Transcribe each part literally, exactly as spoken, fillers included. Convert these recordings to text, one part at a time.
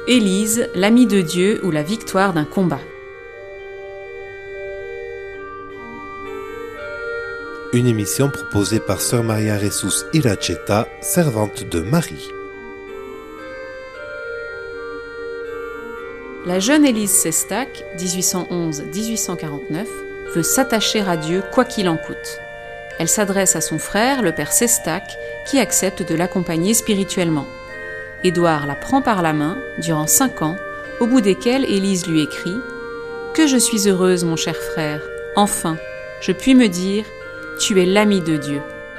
Élise, l'ami de Dieu ou la victoire d'un combat. Une émission proposée par Sœur Maria Jesus Iracheta, servante de Marie. La jeune Élise Sestak, dix-huit cent onze à dix-huit cent quarante-neuf, veut s'attacher à Dieu quoi qu'il en coûte. Elle s'adresse à son frère, le père Sestak, qui accepte de l'accompagner spirituellement. Édouard la prend par la main durant cinq ans, au bout desquels Élise lui écrit « Que je suis heureuse, mon cher frère, enfin, je puis me dire, tu es l'ami de Dieu. »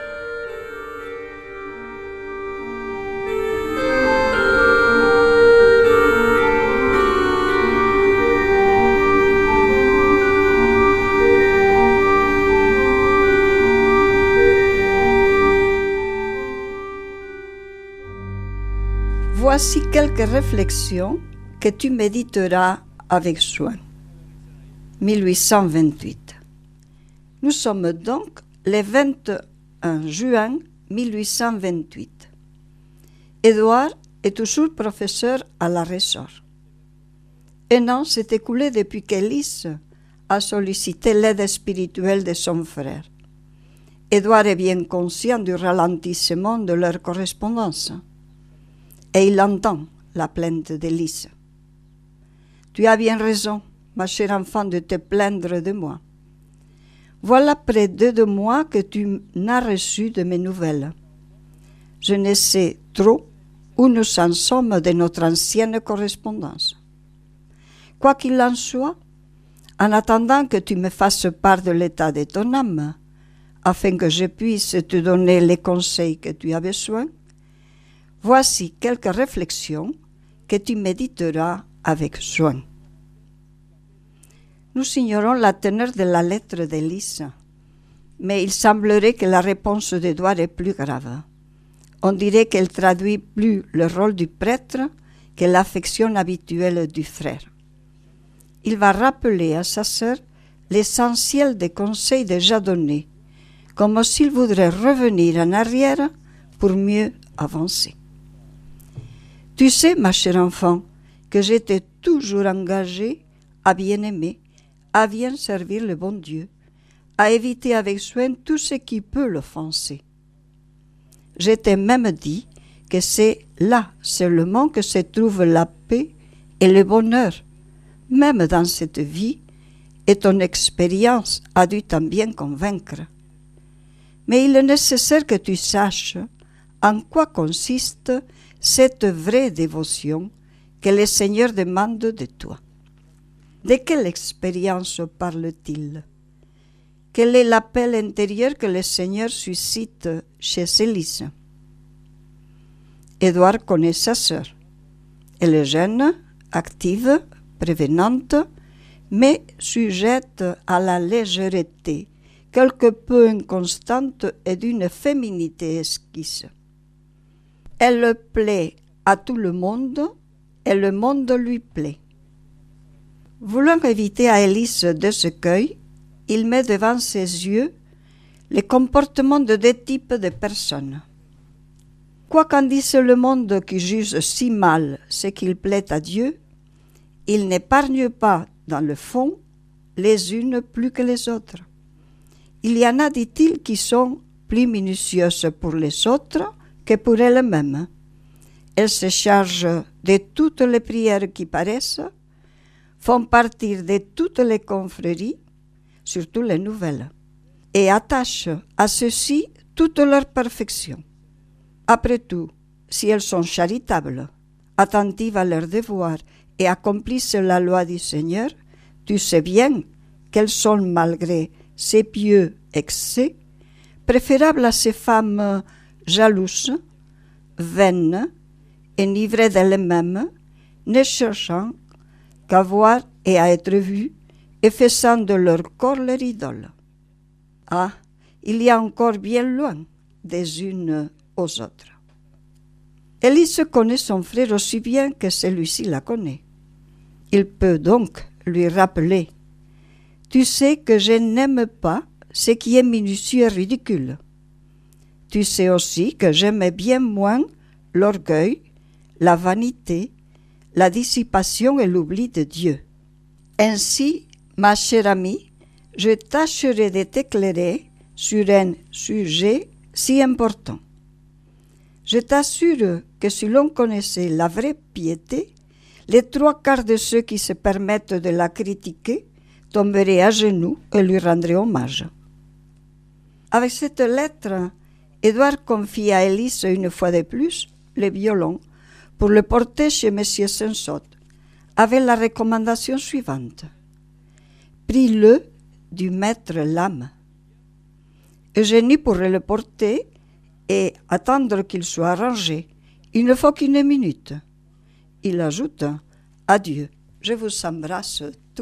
Voici quelques réflexions que tu méditeras avec soin. mille huit cent vingt-huit. Nous sommes donc le vingt et un juin mille huit cent vingt-huit. Édouard est toujours professeur à la Ressort. Un an s'est écoulé depuis qu'Élise a sollicité l'aide spirituelle de son frère. Édouard est bien conscient du ralentissement de leur correspondance. Et il entend la plainte d'Élise. « Tu as bien raison, ma chère enfant, de te plaindre de moi. Voilà près de deux mois que tu n'as reçu de mes nouvelles. Je ne sais trop où nous en sommes de notre ancienne correspondance. Quoi qu'il en soit, en attendant que tu me fasses part de l'état de ton âme, afin que je puisse te donner les conseils que tu as besoin, voici quelques réflexions que tu méditeras avec soin. Nous ignorons la teneur de la lettre d'Élise, mais il semblerait que la réponse d'Édouard est plus grave. On dirait qu'elle traduit plus le rôle du prêtre que l'affection habituelle du frère. Il va rappeler à sa sœur l'essentiel des conseils déjà donnés, comme s'il voudrait revenir en arrière pour mieux avancer. Tu sais, ma chère enfant, que j'étais toujours engagée à bien aimer, à bien servir le bon Dieu, à éviter avec soin tout ce qui peut l'offenser. Je t'ai même dit que c'est là seulement que se trouve la paix et le bonheur, même dans cette vie, et ton expérience a dû t'en bien convaincre. Mais il est nécessaire que tu saches en quoi consiste cette vraie dévotion que le Seigneur demande de toi. De quelle expérience parle-t-il? Quel est l'appel intérieur que le Seigneur suscite chez Élise? Édouard connaît sa sœur. Elle est jeune, active, prévenante, mais sujette à la légèreté, quelque peu inconstante et d'une féminité esquisse. Elle plaît à tout le monde et le monde lui plaît. Voulant éviter à Élise des écueils, il met devant ses yeux les comportements de deux types de personnes. Quoi qu'en dise le monde qui juge si mal ce qu'il plaît à Dieu, il n'épargne pas, dans le fond, les unes plus que les autres. Il y en a, dit-il, qui sont plus minutieuses pour les autres que pour elles-mêmes. Elles se chargent de toutes les prières qui paraissent, font partir de toutes les confréries, surtout les nouvelles, et attachent à ceci toute leur perfection. Après tout, si elles sont charitables, attentives à leurs devoirs et accomplissent la loi du Seigneur, tu sais bien qu'elles sont, malgré ces pieux excès, préférables à ces femmes jalouses, vaines, enivrées d'elles-mêmes, ne cherchant qu'à voir et à être vues, et faisant de leur corps leur idole. Ah, il y a encore bien loin des unes aux autres. Élise connaît son frère aussi bien que celui-ci la connaît. Il peut donc lui rappeler « Tu sais que je n'aime pas ce qui est minutieux et ridicule. Tu sais aussi que j'aimais bien moins l'orgueil, la vanité, la dissipation et l'oubli de Dieu. Ainsi, ma chère amie, je tâcherai de t'éclairer sur un sujet si important. Je t'assure que si l'on connaissait la vraie piété, les trois quarts de ceux qui se permettent de la critiquer tomberaient à genoux et lui rendraient hommage. Avec cette lettre, Édouard confie à Élise une fois de plus le violon pour le porter chez M. Sensot, avec la recommandation suivante. Prie-le du maître l'âme. Eugénie pourrait le porter et attendre qu'il soit arrangé. Il ne faut qu'une minute. Il ajoute « Adieu, je vous embrasse tous ».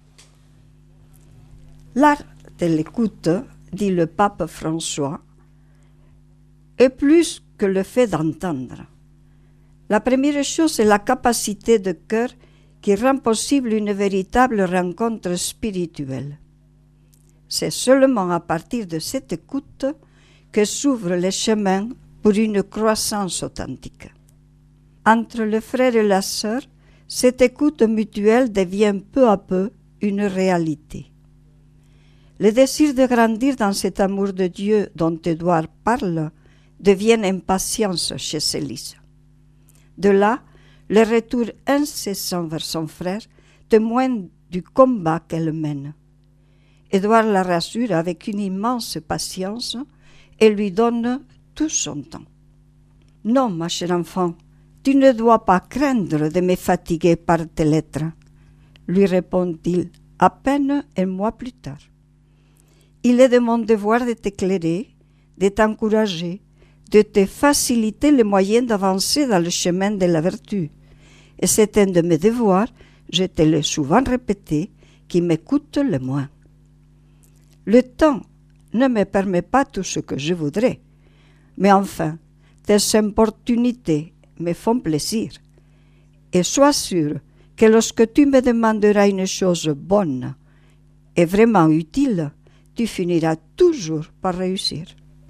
L'art de l'écoute, dit le pape François, est plus que le fait d'entendre. La première chose est la capacité de cœur qui rend possible une véritable rencontre spirituelle. C'est seulement à partir de cette écoute que s'ouvrent les chemins pour une croissance authentique. Entre le frère et la sœur, cette écoute mutuelle devient peu à peu une réalité. Le désir de grandir dans cet amour de Dieu dont Édouard parle devient impatience chez Élise. De là, le retour incessant vers son frère témoigne du combat qu'elle mène. Édouard la rassure avec une immense patience et lui donne tout son temps. « Non, ma chère enfant, tu ne dois pas craindre de me fatiguer par tes lettres, » lui répond-il à peine un mois plus tard. « Il est de mon devoir de t'éclairer, de t'encourager, de te faciliter les moyens d'avancer dans le chemin de la vertu. Et c'est un de mes devoirs, je te l'ai souvent répété, qui m'écoute le moins. Le temps ne me permet pas tout ce que je voudrais, mais enfin, tes importunités me font plaisir. Et sois sûr que lorsque tu me demanderas une chose bonne et vraiment utile, tu finiras toujours par réussir. »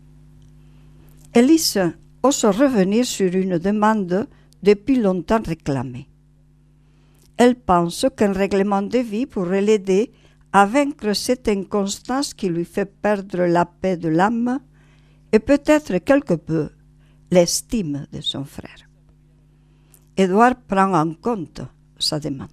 Élise ose revenir sur une demande depuis longtemps réclamée. Elle pense qu'un règlement de vie pourrait l'aider à vaincre cette inconstance qui lui fait perdre la paix de l'âme et peut-être quelque peu l'estime de son frère. Édouard prend en compte sa demande.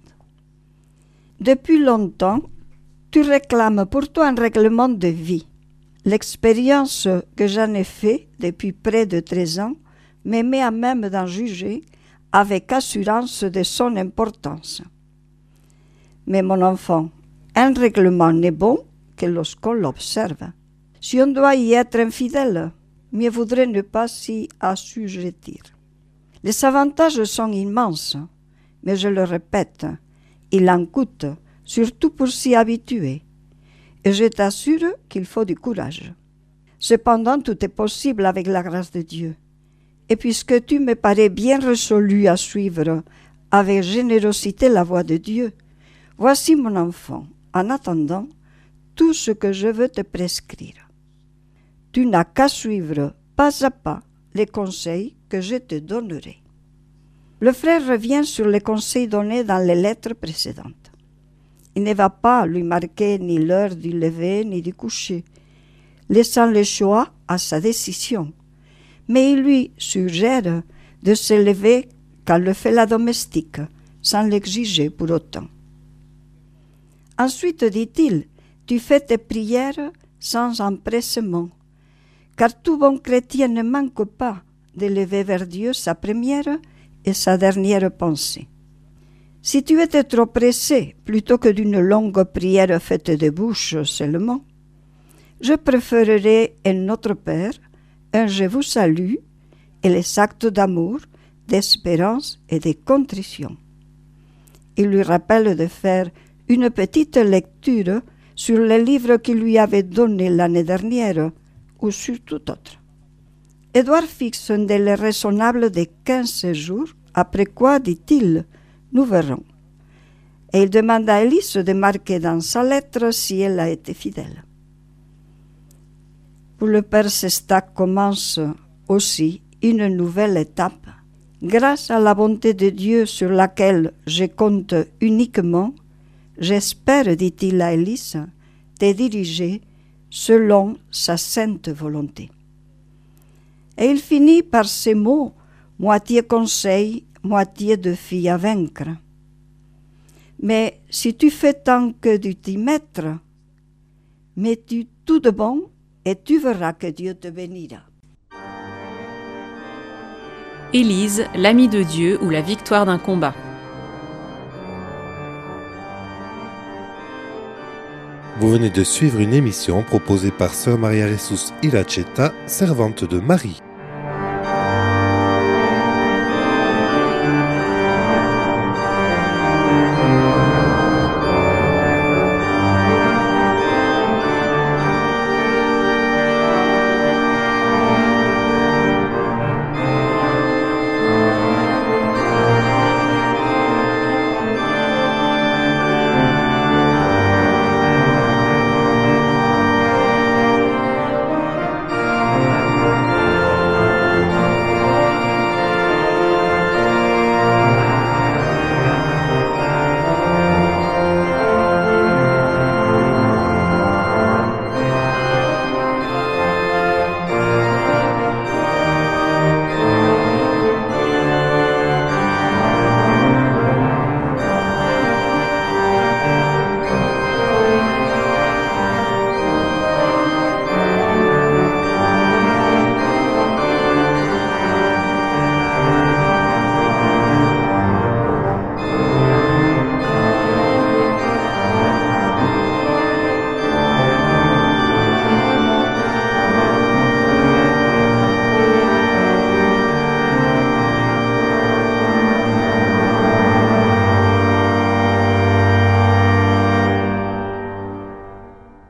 Depuis longtemps, tu réclames pour toi un règlement de vie. L'expérience que j'en ai faite depuis près de treize ans me met à même d'en juger avec assurance de son importance. Mais mon enfant, un règlement n'est bon que lorsqu'on l'observe. Si on doit y être infidèle, mieux vaudrait ne pas s'y assujettir. Les avantages sont immenses, mais je le répète, il en coûte, surtout pour s'y habituer. Et je t'assure qu'il faut du courage. Cependant, tout est possible avec la grâce de Dieu. Et puisque tu me parais bien résolu à suivre avec générosité la voie de Dieu, voici mon enfant, en attendant, tout ce que je veux te prescrire. Tu n'as qu'à suivre pas à pas les conseils que je te donnerai. Le frère revient sur les conseils donnés dans les lettres précédentes. Il ne va pas lui marquer ni l'heure du lever ni du coucher, laissant le choix à sa décision. Mais il lui suggère de se lever quand le fait la domestique, sans l'exiger pour autant. Ensuite, dit-il, tu fais tes prières sans empressement, car tout bon chrétien ne manque pas d'élever vers Dieu sa première et sa dernière pensée. Si tu étais trop pressé, plutôt que d'une longue prière faite de bouche seulement, je préférerais un Notre Père, un Je vous salue et les actes d'amour, d'espérance et de contrition. Il lui rappelle de faire une petite lecture sur les livres qu'il lui avait donnés l'année dernière ou sur tout autre. Édouard fixe un délai raisonnable de quinze jours, après quoi, dit-il, nous verrons. Et il demande à Élise de marquer dans sa lettre si elle a été fidèle. Pour le père Sestak commence aussi une nouvelle étape. Grâce à la bonté de Dieu sur laquelle je compte uniquement, j'espère, dit-il à Élise, te diriger selon sa sainte volonté. Et il finit par ces mots, moitié conseil, moitié défi à vaincre. Mais si tu fais tant que de t'y mettre, mets-tu tout de bon et tu verras que Dieu te bénira. Élise, l'ami de Dieu ou la victoire d'un combat. Vous venez de suivre une émission proposée par Sœur Maria Jesús Iracheta, servante de Marie.